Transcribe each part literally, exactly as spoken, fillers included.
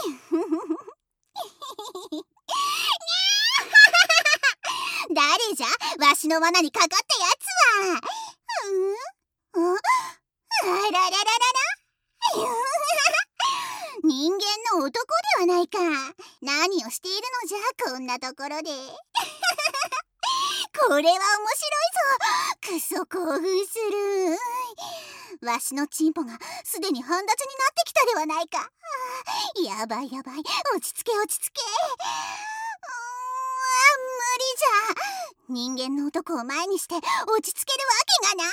誰じゃ、わしの罠にかかったやつは。うん？あ、あららららら人間の男ではないか。何をしているのじゃ、こんなところで。これは面白いぞ。くそ興奮する。わしのチンポがすでに半立ちになってきたではないか。やばいやばい、落ち着け落ち着け。無理じゃ。人間の男を前にして落ち着けるわけがない。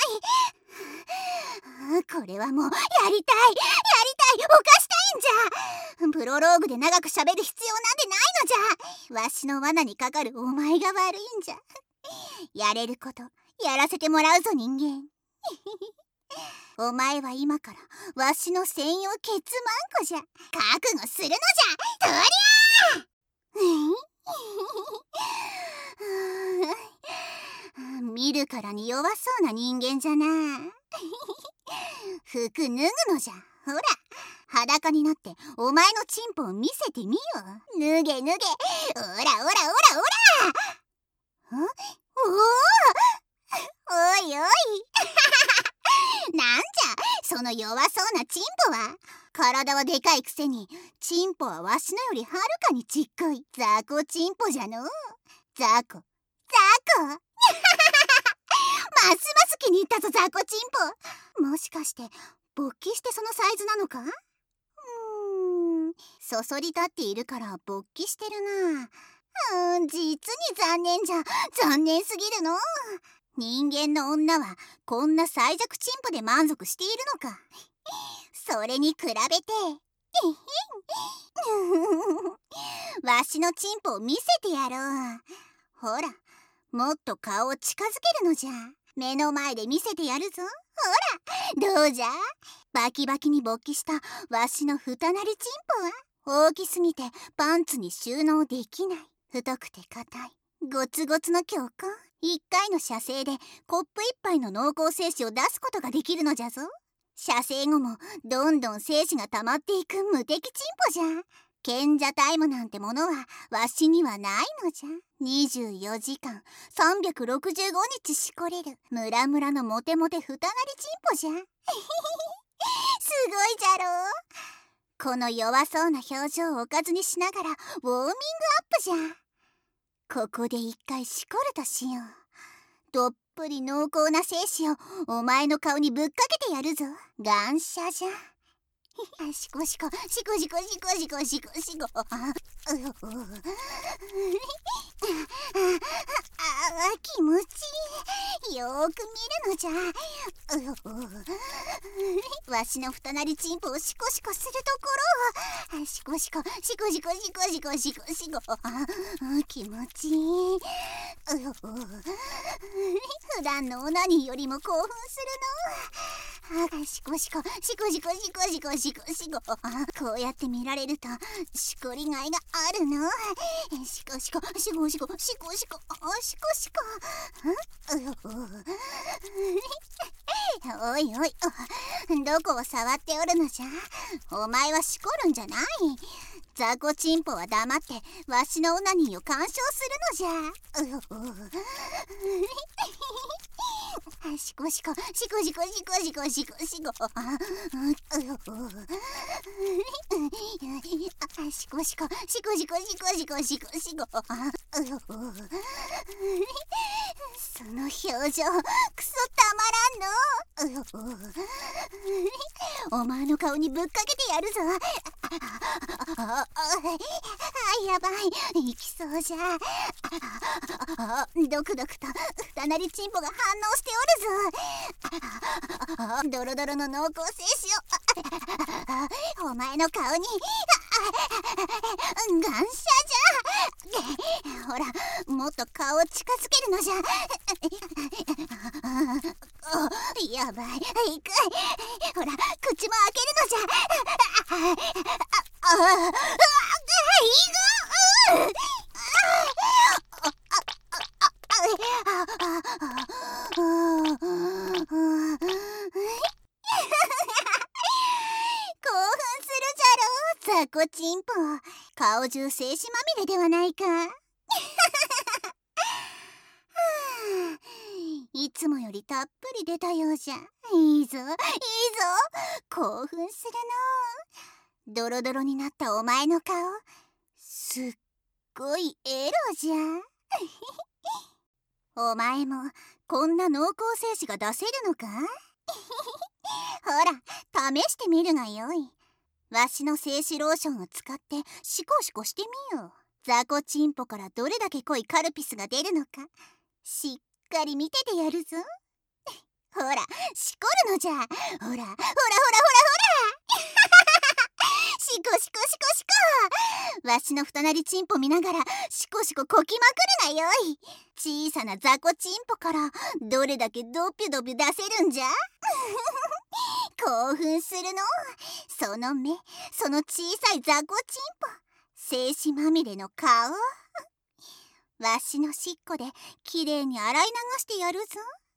これはもうやりたいやりたい、犯したいんじゃ。プロローグで長くしゃべる必要なんてないのじゃ。わしの罠にかかるお前が悪いんじゃ。やれることやらせてもらうぞ人間。お前は今からわしの専用ケツマンコじゃ。覚悟するのじゃ。とりゃー見るからに弱そうな人間じゃな。服脱ぐのじゃ。ほら、裸になってお前のチンポを見せてみよ。脱げ脱げ、おらおらおらおら。ん？おお、おいおい。なんじゃその弱そうなチンポは。体はでかいくせにチンポはわしのよりはるかにちっこい雑魚チンポじゃの。雑魚雑魚ますます気に入ったぞ雑魚チンポ。もしかして勃起してそのサイズなのか。うーん、そそり立っているから勃起してるな。うーん、実に残念じゃ。残念すぎるの。人間の女はこんな最弱チンポで満足しているのか。それに比べてわしのチンポを見せてやろう。ほら、もっと顔を近づけるのじゃ。目の前で見せてやるぞ。ほら、どうじゃ。バキバキに勃起したわしの二なりチンポは大きすぎてパンツに収納できない。太くて硬いゴツゴツの強行。一回の射精でコップ一杯の濃厚精子を出すことができるのじゃぞ。射精後もどんどん精子が溜まっていく無敵チンポじゃ。賢者タイムなんてものはわしにはないのじゃ。にじゅうよじかんさんびゃくろくじゅうごにちしこれるムラムラのモテモテ二なりチンポじゃ。すごいじゃろう。この弱そうな表情をおかずにしながらウォーミングアップじゃ。ここで一回しこるとしよう。どっぷり濃厚な精子をお前の顔にぶっかけてやるぞ。感謝じゃ。しこしこしこしこしこしこしこしこ。あううあ気持ちいい。よーく見るのじゃ。ううわしの二なりチンポをシコシコするところをシコシコシコシコシコシコシコシコ。あ気持ちいい。う普段のオナニーよりも興奮するの。あシコシコシコシコシコシコシコシコ。あこうやって見られるとしこりがいがあるの。シコシコシコシコシコシコシコシコ。おいおい、どこを触っておるのじゃ。お前はしこるんじゃない。雑魚チンポは黙ってわしのオナニーを鑑賞するのじゃ。シコシコシコシコシコシコシコシコ。シコシコシコシコシコシコシコシコ。その表情クソたまらんの。お前の顔にぶっかけてやるぞ。あやばい、いきそうじゃ。ドクドクと二なりチンポが反応しておるぞ。ドロドロの濃厚精子をお前の顔に感謝じゃ。ほら、もっと顔を近づけるのじゃ。やばい、いくい。ほら、口も開けるのじゃ。ああ、いく。興奮するじゃろ雑魚チンポ、顔中精子まみれではないか。いつもよりたっぷり出たようじゃ。いいぞいいぞ、興奮するの。ドロドロになったお前の顔、すっごいエロじゃ。お前もこんな濃厚精子が出せるのか。ほら、試してみるがよい。わしの精子ローションを使ってシコシコしてみよう。雑魚チンポからどれだけ濃いカルピスが出るのか、しっかり見ててやるぞ。ほら、しこるのじゃ。ほらほらほらほらほらシコシコシコシコ。わしのふたなりチンポ見ながらシコシコこきまくるがよい。小さな雑魚チンポからどれだけドピュドピュ出せるんじゃ。興奮するの。その目、その小さい雑魚チンポ、精子まみれの顔。わしのしっこできれいに洗い流してやるぞ。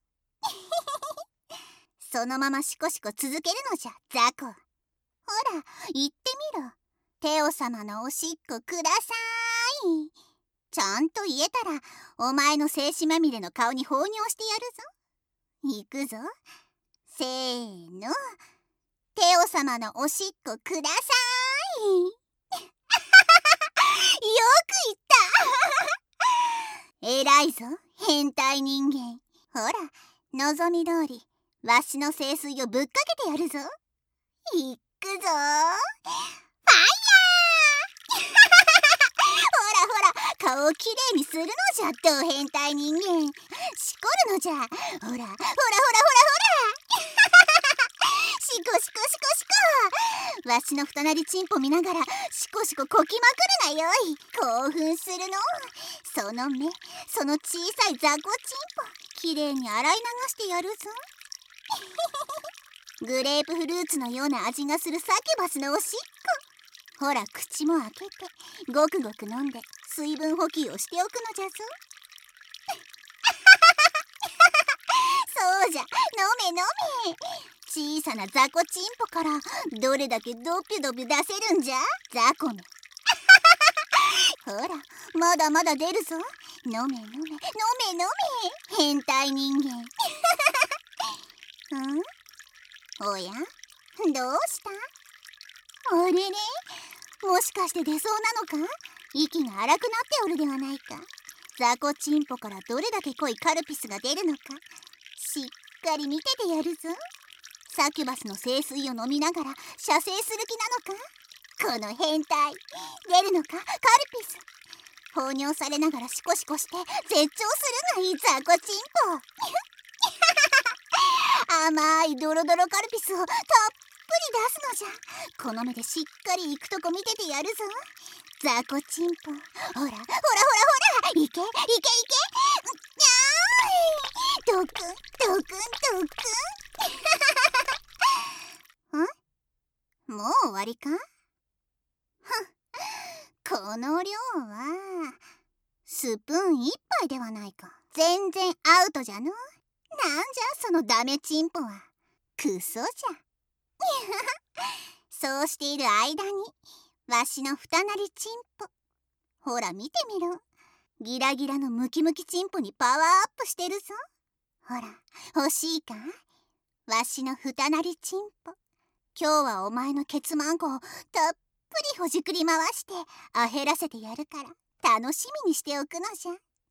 そのままシコシコ続けるのじゃ、雑魚。ほら、言ってみろ。テオ様のおしっこください。ちゃんと言えたら、お前の精子まみれの顔に放尿してやるぞ。いくぞ。せーの。テオ様のおしっこください。よく言った。偉いぞ、変態人間。ほら、望み通りわしの聖水をぶっかけてやるぞ。いくぞー、ファイヤー。ほらほら、顔をきれいにするのじゃ、ど変態人間。しこるのじゃ。ほらほらほらほらほらシコシコシコシコ。わしのふたなりチンポ見ながらシコシコこきまくるがよい。興奮するの。その目、その小さい雑魚チンポ、きれいに洗い流してやるぞ。グレープフルーツのような味がするサキュバスのおしっこ。ほら、口も開けてごくごく飲んで水分補給をしておくのじゃぞ。そうじゃ、飲め飲め。小さな雑魚チンポからどれだけドピュドピュ出せるんじゃ、雑魚め。ほら、まだまだ出るぞ。飲め飲め飲め飲め、変態人間。ん？おや？どうした？あれれ？もしかして出そうなのか？息が荒くなっておるではないか。雑魚チンポからどれだけ濃いカルピスが出るのか、しっかり見ててやるぞ。サキュバスの聖水を飲みながら射精する気なのか？この変態、出るのかカルピス。放尿されながらシコシコして絶頂するがいい雑魚チンポ。甘いドロドロカルピスをたっぷり出すのじゃ。この目でしっかり行くとこ見ててやるぞ。雑魚チンポ、ほらほらほらほら、いけいけいけ。ドクンドクンドクン。ん？もう終わりか？この量はスプーン一杯ではないか。全然アウトじゃの。なんじゃそのダメチンポは。クソじゃ。そうしている間にわしのふたなりチンポ、ほら見てみろ。ギラギラのムキムキチンポにパワーアップしてるぞ。ほら、欲しいか？わしのふたなりチンポ、今日はお前のケツマンコをたっぷりほじくり回してあへらせてやるから楽しみにしておくのじゃ。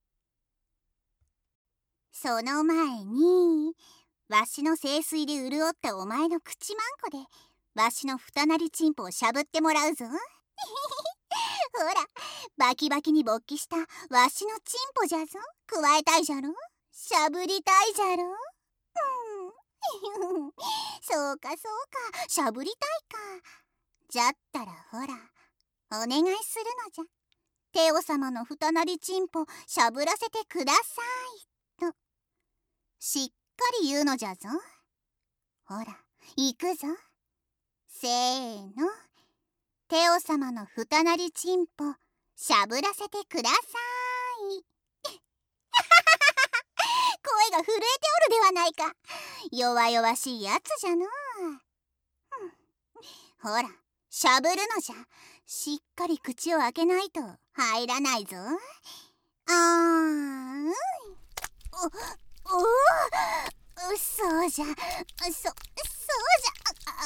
その前にわしの聖水で潤ったお前の口マンコでわしのふたなりチンポをしゃぶってもらうぞ。ほら、バキバキに勃起したわしのチンポじゃぞ。くわえたいじゃろ、しゃぶりたいじゃろ。うん、そうかそうか、しゃぶりたいか。じゃったらほら、お願いするのじゃ。テオ様のふたなりチンポしゃぶらせてくださいとしっかり言うのじゃぞ。ほら、行くぞ。せーの。テオ様のふたなりチンポしゃぶらせてください。声が震えておるではないか。弱々しいやつじゃのう。ほら、しゃぶるのじゃ。 しっかり口を開けないと入らないぞ。あーん。お、おお、そうじゃ、そ、そうじゃ。あ、あ、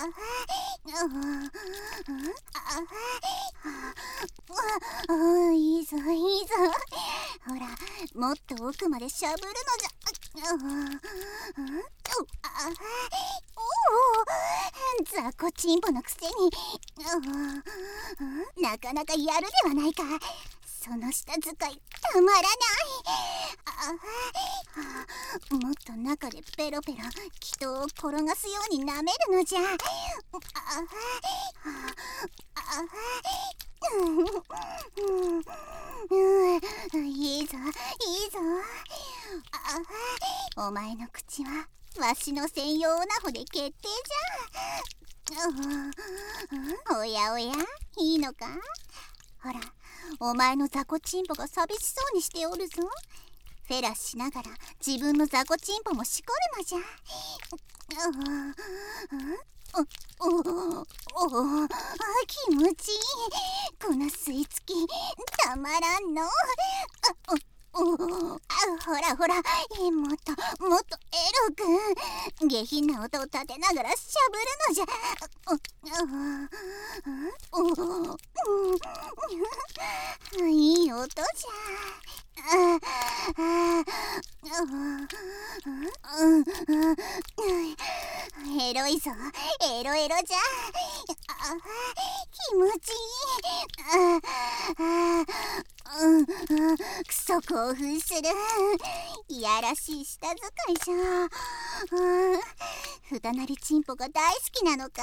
あ、あ、いいぞいいぞ。ほら、もっと奥までしゃぶるのじゃ。おお、雑魚チンポのくせになかなかやるではないか。その舌使いたまらない。もっと中でペロペロ人を転がすように舐めるのじゃ。いいぞいいぞ。お前の口はわしの専用オナホで決定じゃ。おやおや、いいのか。ほら、お前の雑魚チンポが寂しそうにしておるぞ。フェラしながら自分の雑魚チンポもしこるのじゃ。おおおお、気持ちいい。この吸い付きたまらんの。おお、ほらほら、もっともっとエロく下品な音を立てながらしゃぶるのじゃ。おお、いい音じゃ。エロいぞ、エロエロじゃ。気持ちいい。くそ興奮する。いやらしい舌使いじゃ。ふたなりチンポが大好きなのか。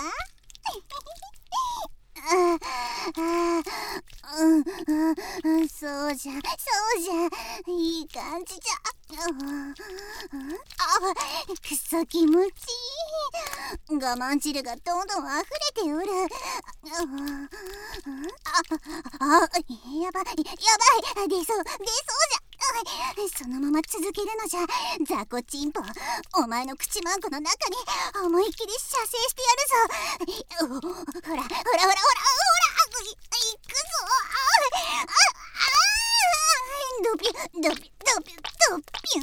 そうじゃそうじゃ、いい感じじゃ。あ、くそ気持ちいい。我慢汁がどんどん溢れておる。ああ、やばいやばい、出そう出そうじゃ。そのまま続けるのじゃ。雑魚チンポ、お前の口マンコの中に思いっきり射精してやるぞ。ほらほらほらほらほら、いくぞ。ドピュドピュドピュドピュ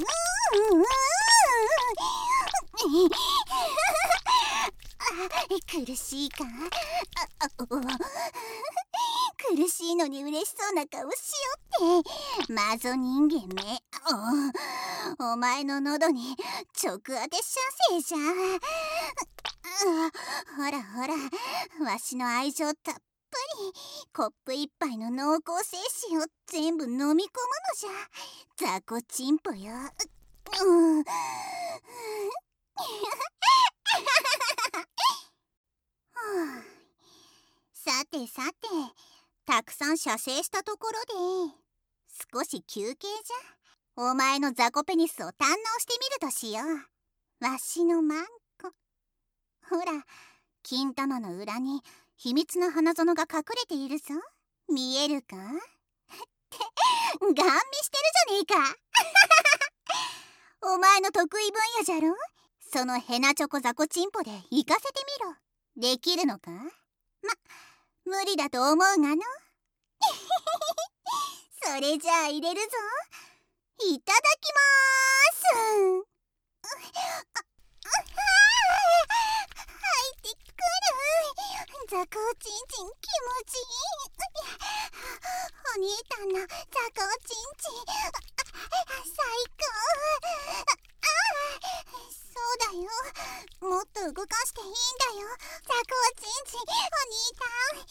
ー。苦しいか。苦しいのに嬉しそうな顔しよって。マゾ人間め。お, お前の喉に直当て射精じゃ。ほらほら、わしの愛情たっぷりコップ一杯の濃厚精子を全部飲み込むのじゃ。雑魚チンポよ。うんさてさて、たくさん射精したところで少し休憩じゃ。お前の雑魚ペニスを堪能してみるとしよう。わしのマンコ。ほら、金玉の裏に秘密の花園が隠れているぞ。見えるかってガン見してるじゃねえか。お前の得意分野じゃろ。そのヘナチョコ雑魚チンポで行かせてみろ。できるのか。ま、無理だと思うがの。それじゃあ入れるぞ。いただきまーす。入ってくる。雑魚チンチン気持ちいい。お兄たんの雑魚チンチン最高。そうだよ、もっと動かしていいんだよ。雑魚チンチンお兄たん。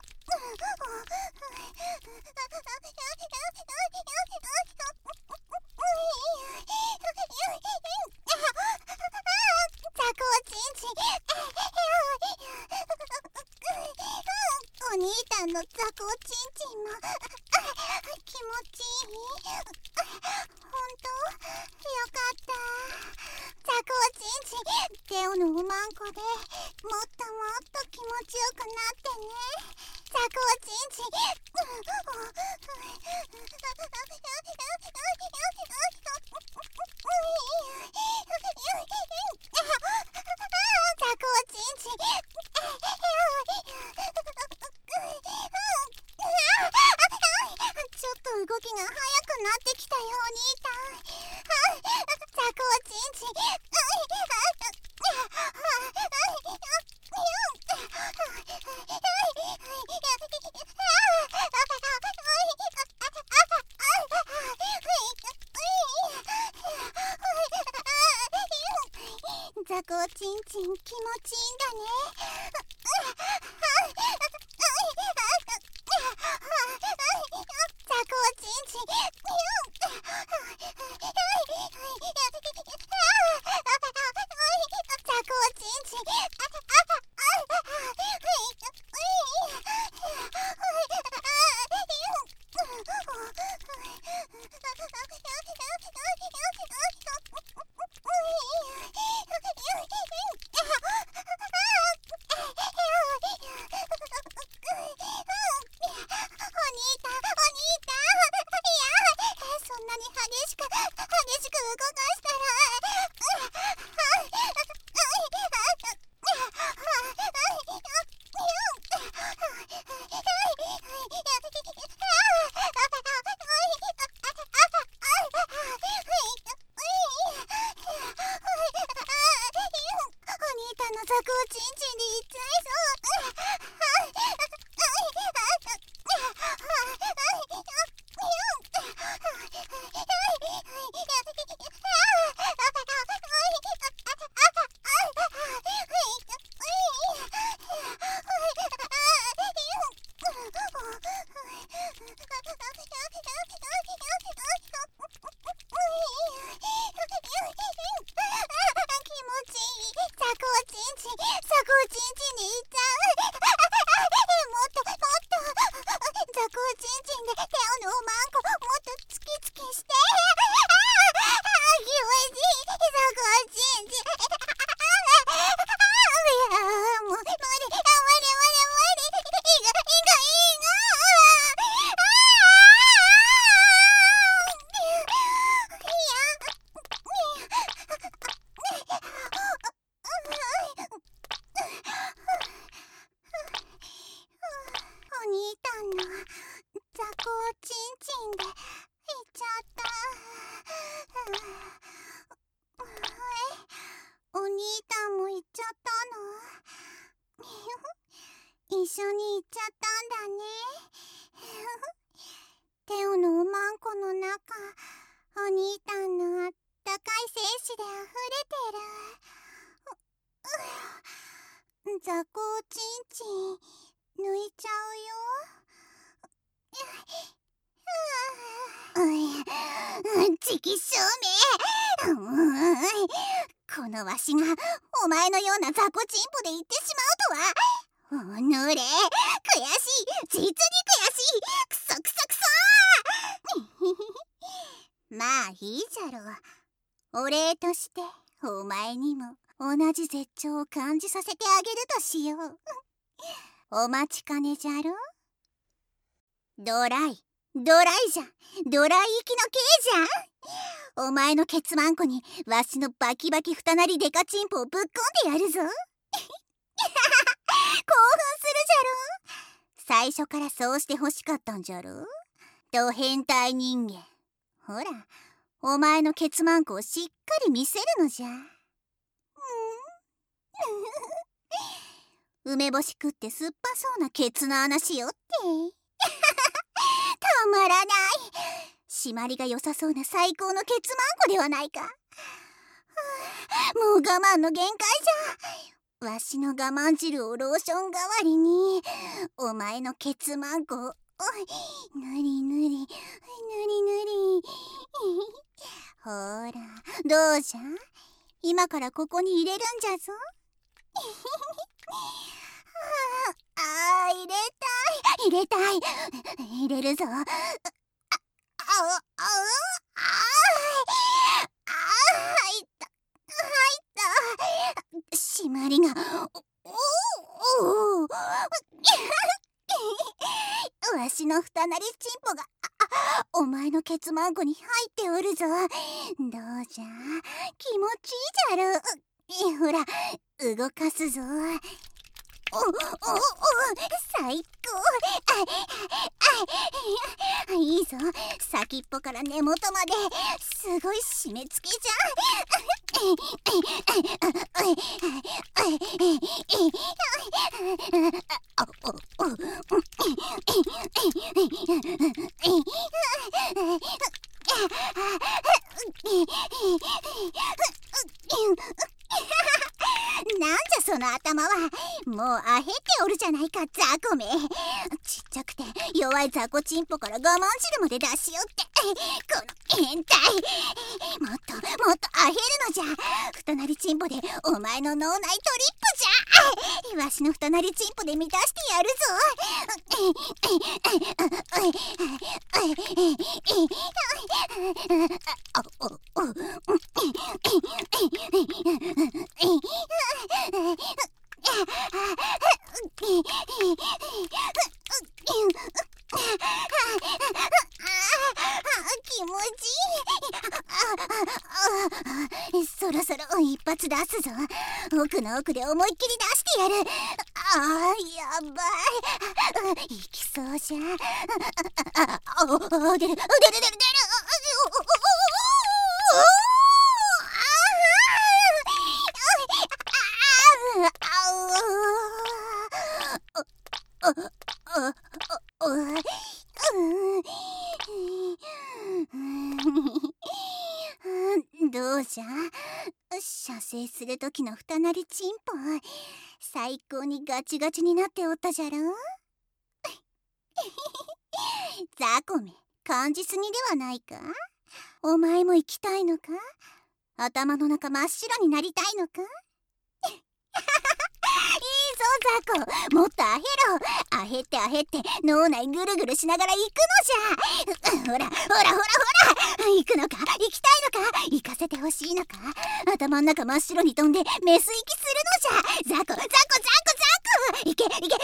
雑魚チンチンお兄たんの雑魚チンチンも気持ちいい。ほんとよかった。雑魚チンチン、テオのおまんこでもっともっと気持ちよくなってね。雑魚チンチン。雑魚チンチン。 こうちんちん気持ちいいんだね。ザコウちんちん。ザコウちんちん。ザコウちんちんでいっちゃいそう一緒に行っちゃったんだね。テオのおまんこの中、お兄たんのあったかい精子であふれてる。ザコウちんちん抜いちゃうよ。チキショーめ、このわしがお前のようなザコチンポで言ってしまうとは。おのれ、悔しい、実に悔しい、くそくそくそまあいいじゃろう。お礼としてお前にも同じ絶頂を感じさせてあげるとしよう。お待ちかねじゃろ。ドライドライじゃん、ドライ行きの刑じゃん。お前のケツマンコにわしのバキバキ二なりデカチンポをぶっこんでやるぞ。興奮するじゃろ。最初からそうして欲しかったんじゃろ。ド変態人間、ほらお前のケツマンコをしっかり見せるのじゃ。うん梅干し食って酸っぱそうなケツの穴しよってたまらない。締まりが良さそうな最高のケツマンコではないか。もう我慢の限界じゃ。わしの我慢汁をローション代わりにお前のケツマンコをぬりぬりぬりぬりほらどうじゃ、今からここに入れるんじゃぞ。ああ入れたい入れたい入れるぞ。ああああああ入った入った締まりがおおおわしの二なりチンポがお前のケツマンコに入っておるぞ。どうじゃ気持ちいいじゃろ。ほら動かすぞ。おおお最高。あいいぞ、先っぽから根元まですごい締め付けじゃん。 って弱い雑魚チンポから我慢汁まで出しよって、この変態。もっともっとアヘるのじゃ。太なりチンポでお前の脳内トリップじゃ。わしの太なりチンポで満たしてやるぞ。気持ちいい。そろそろ一発出すぞ。奥の奥で思いっきり出してやる。あー、やばい。いきそうじゃ。ああ、出る出る出る出る。どうじゃ、射精する時の太なりチンポ、最高にガチガチになっておったじゃろ。ザコめ、感じすぎではないか。お前も行きたいのか。頭の中真っ白になりたいのか。いいぞザコ、もっとアヘろ。アヘってアヘって脳内ぐるぐるしながら行くのじゃ。ほらほらほらほら、行くのか、行きたいのか、行かせてほしいのか。頭の中真っ白に飛んでメス息するのじゃ。ザコザコザコザコ、行け行け行け。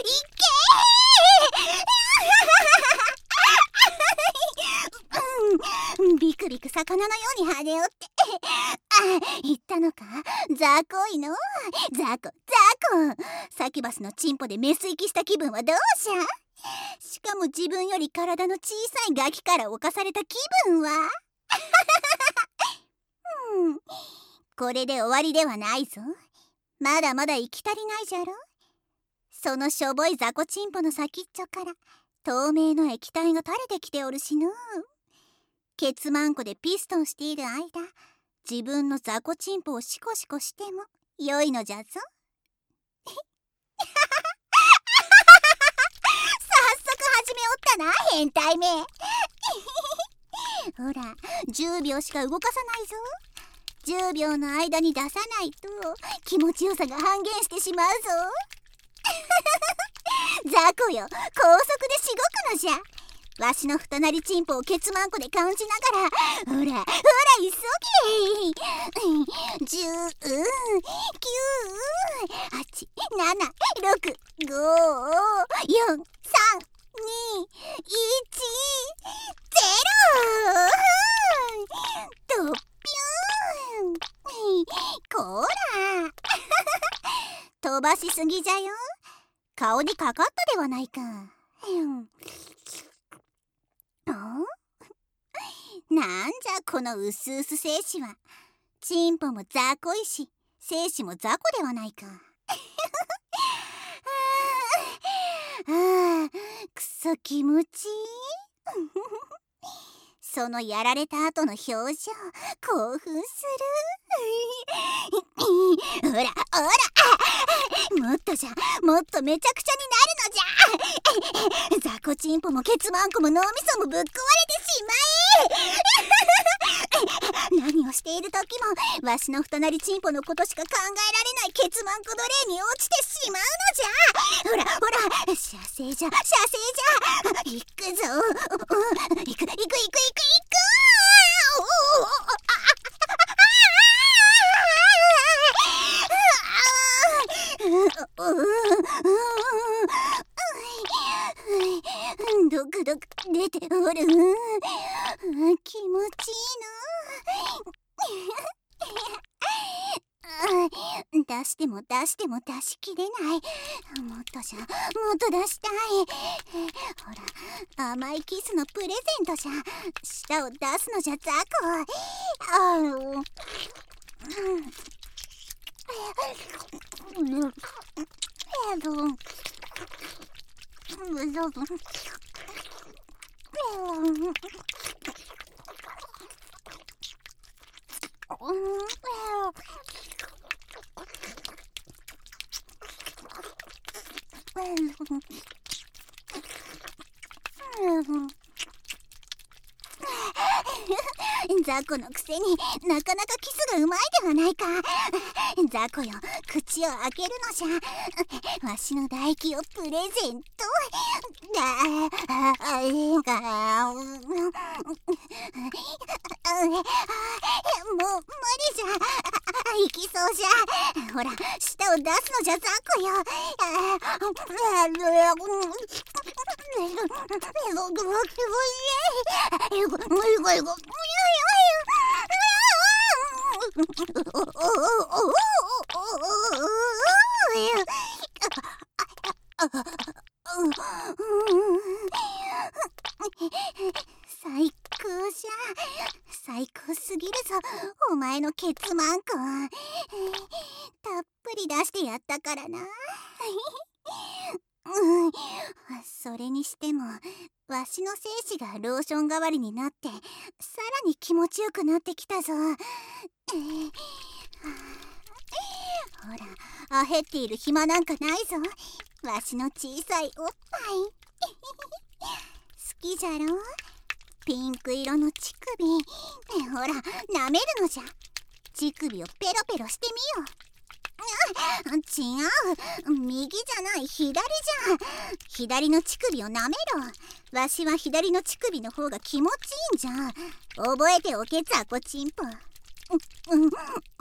ビクビク魚のように跳ねおって。あ、言ったのか。ザコいの。ザコザコ、サキュバスのチンポでメス息した気分はどうじゃ。しかも自分より体の小さいガキから侵された気分は。うん、これで終わりではないぞ。まだまだ行き足りないじゃろ。そのしょぼいザコチンポの先っちょから透明の液体が垂れてきておるしの。ケツマンコでピストンしている間、自分のザコチンポをシコシコしても良いのじゃぞ。早速始めおったな、変態め。ほら、じゅうびょうしか動かさないぞ。じゅうびょうの間に出さないと気持ちよさが半減してしまうぞ。ザコよ、高速でしごくのじゃ。わしの太なりチンポをケツマンコで感じながら、ほらほら急げ。じゅう、きゅう、はち、なな、ろく、ご、よん、さん、に、いち、ゼロ。とっぴゅーん。こら。飛ばしすぎじゃよ。顔にかかったではないか。なんじゃこのうすうす精子は。チンポもザコいし、精子もザコではないか。ああ、くそ気持ちいい。そのやられた後の表情、興奮する。ほらほら、もっとじゃ、もっとめちゃくちゃになるのじゃ。ザコチンポもケツマンコも脳みそもぶっ壊れてしまえ。何をしている時もわしの太なりチンポのことしか考えられないケツマンコ奴隷に落ちてしまうのじゃ。ほらほら、射精じゃ射精じゃ。行くぞ。行く行く行く行く行く。ドクドク出ておる。気持ちいいな。出しても出しても出しきれない。もっとじゃ、もっと出したい。ほら、甘いキスのプレゼントじゃ。舌を出すのじゃザコ。あの雑魚のくせになかなかキスがうまいではないか。雑魚よ、口を開けるのじゃ。わしの唾液をプレゼント。もう無理じゃ。行きそうじゃ。ほら、舌を出すのじゃ、雑魚よ。最高じゃ。最高すぎるぞ、お前のケツマンコ。たっぷり出してやったからな。うん、それにしてもわしの精子がローション代わりになってさらに気持ちよくなってきたぞ。えー、ほら、あへっている暇なんかないぞ。わしの小さいおっぱい好きじゃろ。ピンク色の乳首、ほら舐めるのじゃ。乳首をペロペロしてみよう。違う、右じゃない、左じゃ。左の乳首を舐めろ。わしは左の乳首の方が気持ちいいんじゃ。覚えておけ、ザコチンポ。うんうんうん、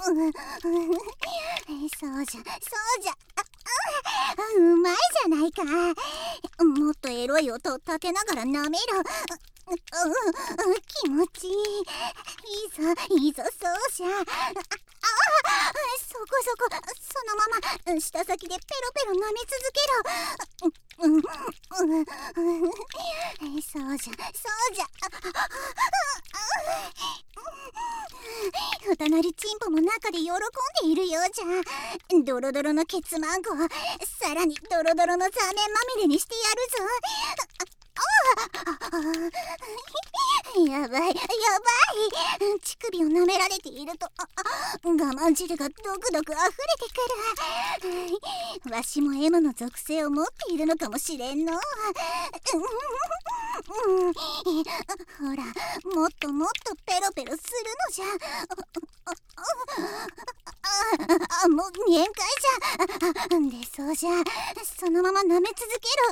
そうじゃそうじゃ。うまいじゃないか。もっとエロい音を立てながら舐めろ。気持ちいい。いいぞいいぞ、そうじゃ。そこそこ、そのまま舌先でペロペロ舐め続けろ。そうじゃそうじゃ。お隣チンポも中で喜んでいるようじゃ。ドロドロのケツマンコ、さらにドロドロのザーメンまみれにしてやるぞ。やばいやばい。乳首を舐められていると我慢汁がドクドク溢れてくる。わしも エム の属性を持っているのかもしれんの。ほら、もっともっとペロペロするのじゃ。あ、もう限界じゃ。で、そうじゃ。そのまま舐め続けろ。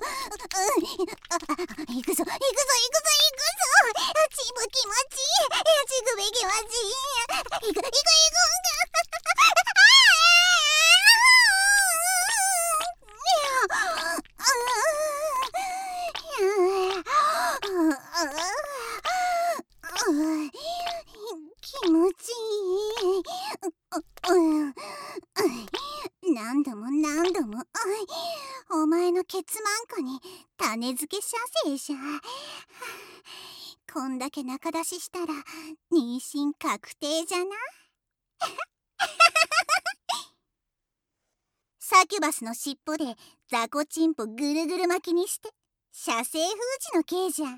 行くぞ行くぞ行くぞ行くぞ。チブ気持ちいい。チグベ気持ちいい。行く行く行く。気持ちいい。何度も何度もお前のケツマンコに種付け射精じゃ。こんだけ中出ししたら妊娠確定じゃな。サキュバスの尻尾でザコチンポぐるぐる巻きにして射精封じの刑じゃ。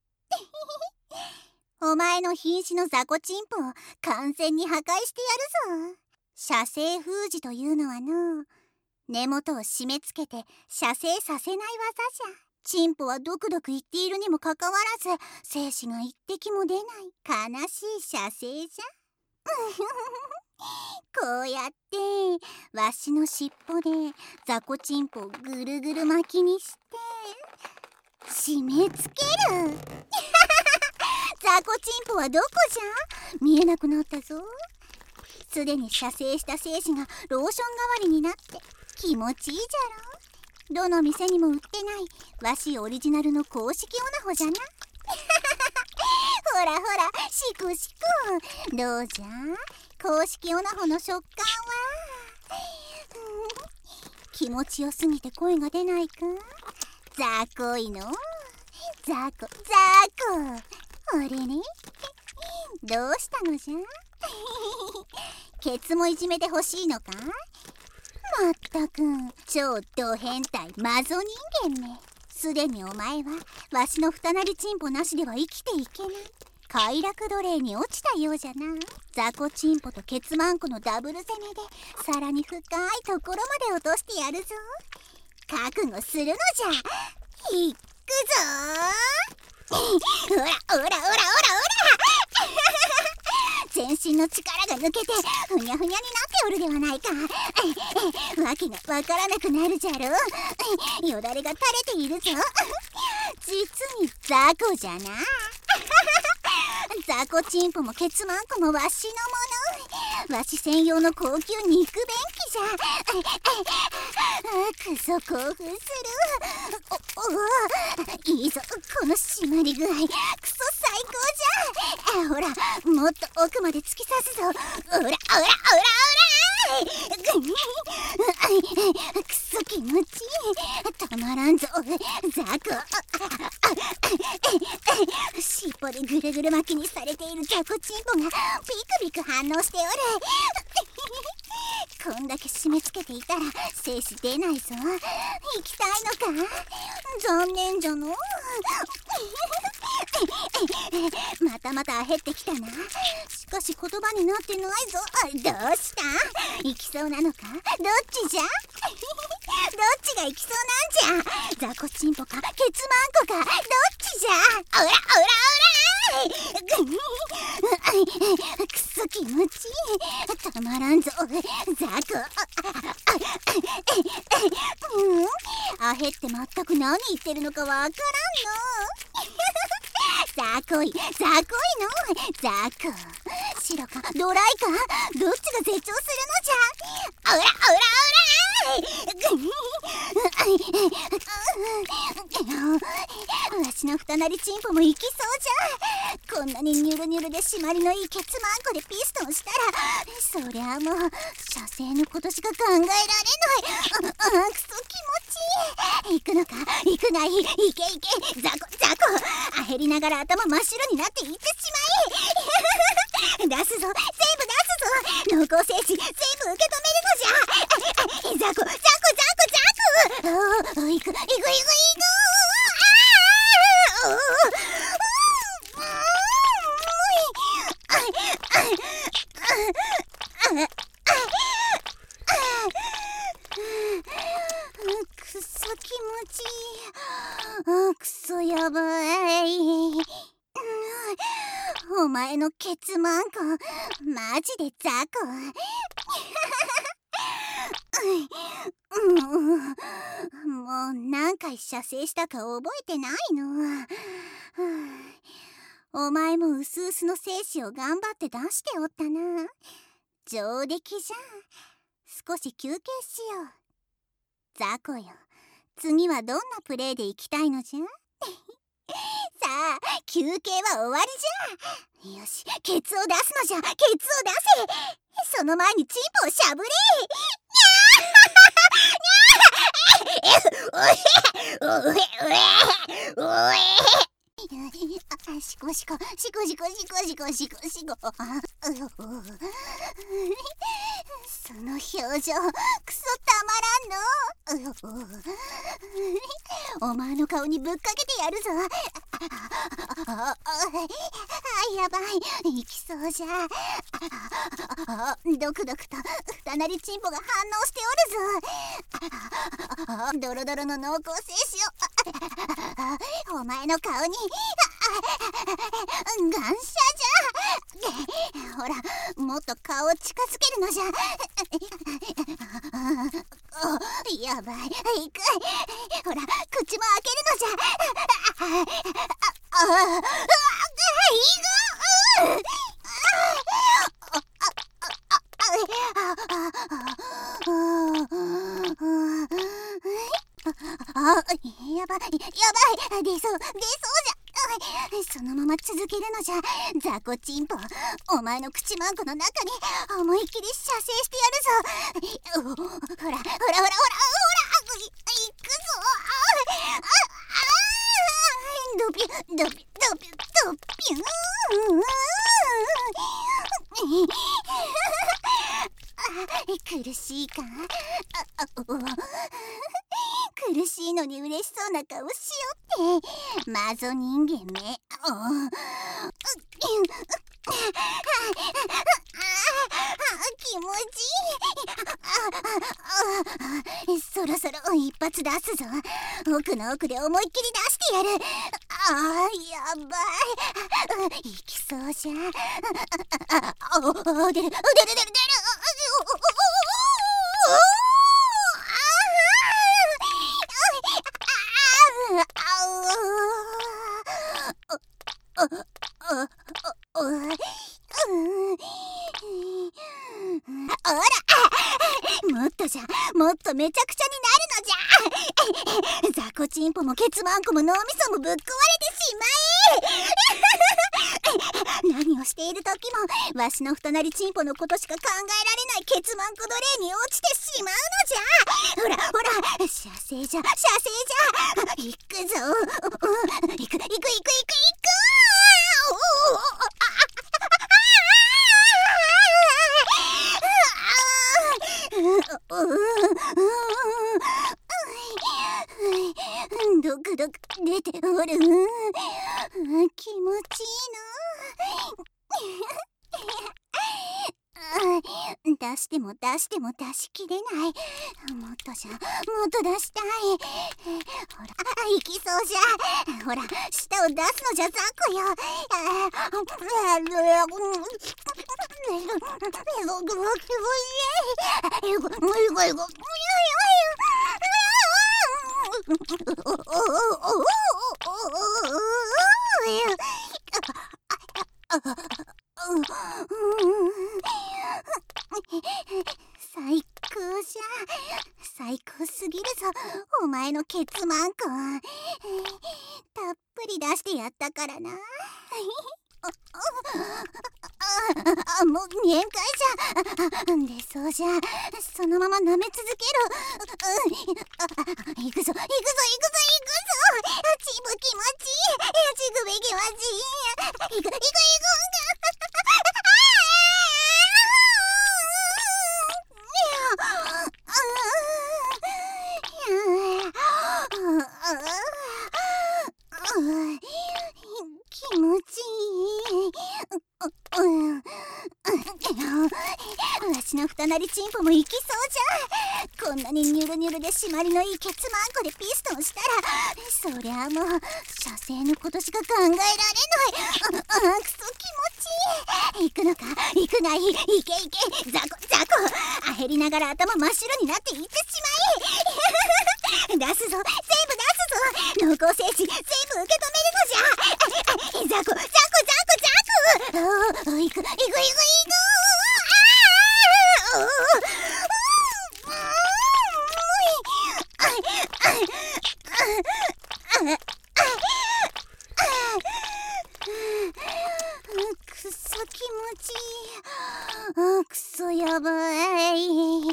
お前の瀕死のザコチンポを完全に破壊してやるぞ。射精封じというのはの、根元を締め付けて射精させない技じゃ。チンポはドクドク言っているにもかかわらず精子が一滴も出ない悲しい射精じゃ。こうやってわしの尻尾でザコチンポをぐるぐる巻きにして締め付ける。ザコチンポはどこじゃ？見えなくなったぞ。すでに射精した精子がローション代わりになって気持ちいいじゃろ。どの店にも売ってないわしオリジナルの公式オナホじゃな。ほらほら、シクシク。どうじゃ、公式オナホの食感は。気持ちよすぎて声が出ないか。ザコいのザコザコ。あれね、どうしたのじゃ。ケツもいじめてほしいのか。まったく超ド変態マゾ人間め。すでにお前はわしの二なりチンポなしでは生きていけない快楽奴隷に落ちたようじゃな。ザコチンポとケツマンコのダブル攻めでさらに深いところまで落としてやるぞ。覚悟するのじゃ。いっくぞー。 ほらほらほらほらほら全身の力が抜けてふにゃふにゃになっておるではないか。わけがわからなくなるじゃろ。よだれが垂れているぞ。実に雑魚じゃな。雑魚チンポもケツマンコもわしのもの。わし専用の高級肉便器じゃ。くそ興奮する。おおいいぞこの締まり具合。くそ最高じゃ。ほらもっと奥まで突き刺すぞ。ほらほらほらほらくそ気持ちいい。たまらんぞザコ。尻尾でぐるぐる巻きにされているザコチンポがピクピク反応しておる。こんだけ締め付けていたら精子出ないぞ。行きたいのか。残念じゃの。またまた焦ってきたな。しかし言葉になってないぞ。どうした？行きそうなのか？どっちじゃ？どっちが行きそうなんじゃ？ザコチンポかケツマンコかどっちじゃ？おらおらおらくそ気持ちいい。たまらんぞザコ。うん、焦ってまったく何言ってるのかわからんの。ザコいザコいのザコ。白かドライかどっちが絶頂するのじゃ。おらおらおらわしの二なりチンポも行きそうじゃ。こんなにニュルニュルで締まりのいいケツマンコでピストンしたらそりゃもう射精のことしか考えられない。ああくそ気持ちいい。行くのか行くがいい。行け行けザコザコ。焦りながら頭真っ白になっていってしまい。出すぞ全部出すぞ。濃厚精子全部受け止めるのじゃ。ザコザコザコザコ。おお行く行く行く行く。くそ気持ちいい。くそやばい。お前のケツマンコマジでザコ。もう何回射精したか覚えてないの。お前もうすうすの精子を頑張って出しておったな。上出来じゃん。少し休憩しよう。ザコよ、次はどんなプレーでいきたいのじゃ。さあ休憩は終わりじゃ。よしケツを出すのじゃ。ケツを出せ。その前にチンポをしゃぶれ。シコシコシコシコシコシコシコシコ。その表情クソたまらんの。お前の顔にぶっかけてやるぞ。あやばい行きそうじゃ。ドクドクと二なりチンポが反応しておるぞ。ドロドロの濃厚精子をお前の顔に感謝じゃ。ほらもっと顔を近づけるのじゃ。やばいいく。ほら口も開けるのじゃ。ああいいぞ。あやばいやばい出そう出そうじゃ。そのまま続けるのじゃ。ザコチンポお前の口マンコの中に思いっきり射精してやるぞ。ほらほらほらほらほらいくぞ。ドピュドピュドピュドピュ苦しいか。苦しいのに嬉しそうな顔しよってマゾ人間め。気持ちいい。 そろそろ一発出すぞ。奥の奥で思いっきり出してやる。あー、やばい。いきそうじゃ。ああ、出る出る出る出る。おら、もっとじゃ、もっとめちゃくちゃになるのじゃ。雑魚チンポもケツマンコも脳みそもぶっ壊れてしまえ。何をしている時もわしの太なりチンポのことしか考えられないケツマンコ奴隷に落ちてしまうのじゃ。ほらほら、射精じゃ射精じゃ。行くぞ。行く行く行く行く行く。ドクドク出ておる。気持ちいいな。出しても出しても出しきれない。もっとじゃ、もっと出したい。ほら、いきそうじゃ。ほら、舌を出すのじゃ、ザコよ。最高じゃ。最高すぎるぞ、お前のケツマンコ。たっぷり出してやったからな。あ、もう限界じゃ。出そうじゃ。そのまま舐め続けろ。行くぞ行くぞ行くぞ行くぞ。チブ気持ちいい。チグベ気持ちいい。行く行く行く。気持ちいい。わしのふたなりチンポもいきそうじゃ。こんなにニュルニュルで締まりのいいケツマンコでピストンしたら、そりゃもう射精のことしか考えられない。あ、くそ気持ちいい。行くのか行くがいい。いけいけ、ザコザコ。あへりながら頭真っ白になっていってしまえ。出すぞ、全部出すぞ。濃厚精子全部受け止めるのじゃ。ザコザコザコザコ。おお、行く行く行く行く。くそ気持ちいい。くそやばい。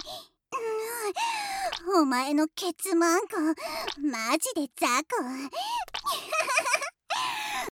お前のケツマンコマジでザコ。